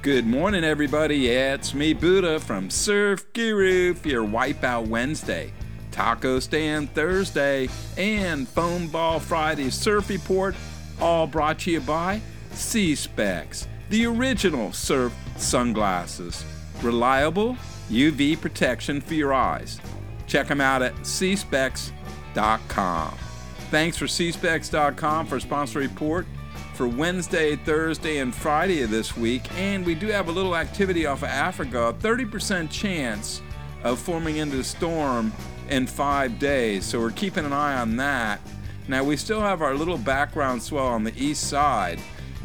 Good morning, everybody. Yeah, it's me, Buddha, from Surf Guru for your Wipeout Wednesday, Taco Stand Thursday, and Foam Ball Friday Surf Report, all brought to you by C-Specs, the original surf sunglasses. Reliable UV protection for your eyes. Check them out at cspecs.com. Thanks for cspecs.com for sponsor report for Wednesday, Thursday, and Friday of this week. And we do have a little activity off of Africa, a 30% chance of forming into a storm in 5 days. So we're keeping an eye on that. Now, we still have our little background swell on the east side,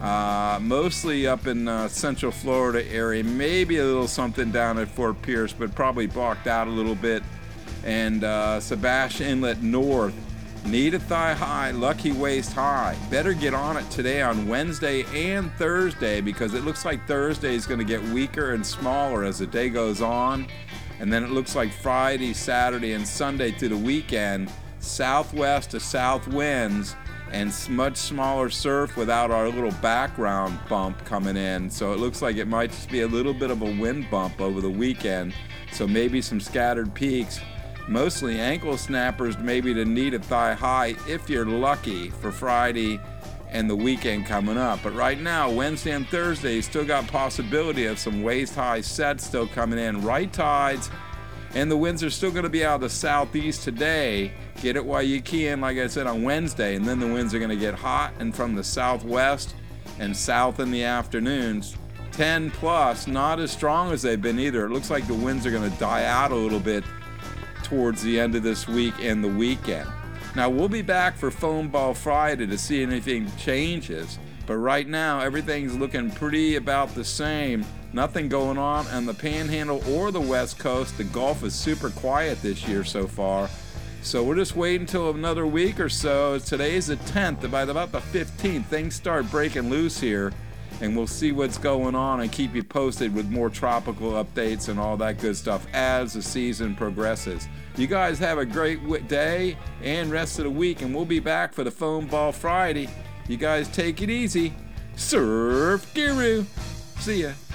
mostly up in central Florida area. Maybe a little something down at Fort Pierce, but probably blocked out a little bit. And Sebastian Inlet North, need a thigh high, lucky waist high. Better get on it today on Wednesday and Thursday, because it looks like Thursday is going to get weaker and smaller as the day goes on. And then it looks like Friday, Saturday, and Sunday through the weekend, southwest to south winds and much smaller surf without our little background bump coming in. So it looks like it might just be a little bit of a wind bump over the weekend. So maybe some scattered peaks. Mostly ankle snappers, maybe to need a thigh high if you're lucky for Friday and the weekend coming up. But right now, Wednesday and Thursday, you still got possibility of some waist high sets still coming in. Right tides, and the winds are still going to be out of the southeast today. Get it while you can, like I said, on Wednesday. And then the winds are going to get hot and from the southwest and south in the afternoons. 10 plus, not as strong as they've been either. It looks like the winds are going to die out a little bit towards the end of this week and the weekend. Now, we'll be back for Foam Ball Friday to see if anything changes, but right now everything's looking pretty about the same. Nothing going on the Panhandle or the West Coast. The Gulf is super quiet this year so far, so we'll just wait until another week or so. Today's the 10th. By about the 15th, things start breaking loose here, and we'll see what's going on and keep you posted with more tropical updates and all that good stuff as the season progresses. You guys have a great day and rest of the week, and we'll be back for the Foam Ball Friday. You guys take it easy. Surf Guru. See ya.